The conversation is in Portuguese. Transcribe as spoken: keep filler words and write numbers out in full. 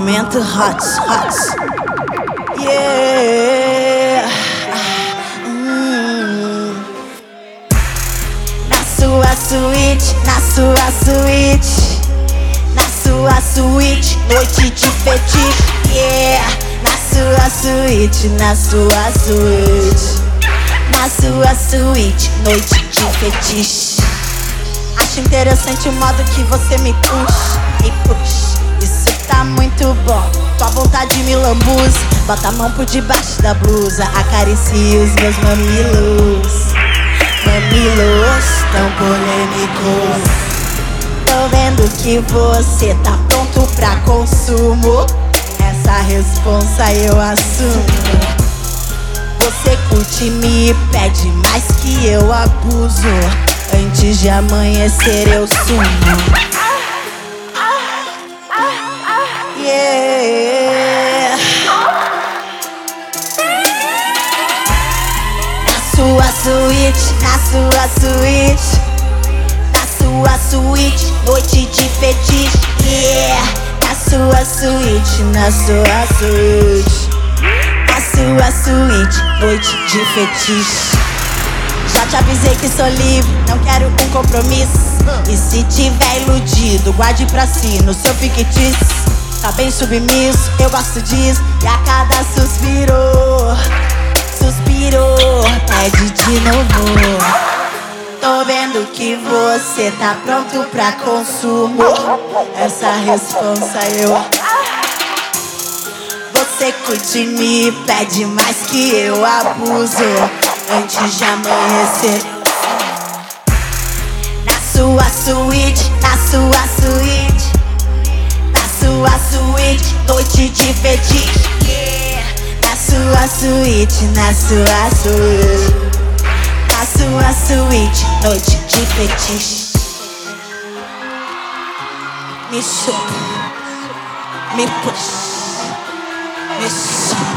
Momento hot, hot. Yeah. Hum. Na sua suíte, na sua suíte, na sua suíte, noite de fetiche. Yeah. Na sua suíte, na sua suíte, na sua suíte, noite de fetiche. Acho interessante o modo que você me puxa e puxa. Isso tá muito bom, tua vontade me lambuza. Bota a mão por debaixo da blusa, acaricia os meus mamilos. Mamilos tão polêmicos. Tô vendo que você tá pronto pra consumo. Essa responsa eu assumo. Você curte me e pede mais que eu abuso. Antes de amanhecer eu sumo. Yeah. Na sua suíte, na sua suíte, na sua suíte, noite de fetiche. Yeah. Na sua suíte, na sua suíte, na sua suíte, noite de fetiche. Já te avisei que sou livre, não quero um compromisso. E se tiver iludido, guarde pra si no seu fictício. Tá bem submisso, eu gosto disso. E a cada suspiro, suspiro, pede de novo. Tô vendo que você tá pronto pra consumo. Essa responsa eu. Você curte me e pede mais que eu abuso. Antes de amanhecer. Na sua suíte, na sua suíte, na sua suíte, noite de fetiche. Yeah. Na sua suíte, na sua suíte, na sua suíte, noite de fetiche. Me chupa, me puxa, me chupa.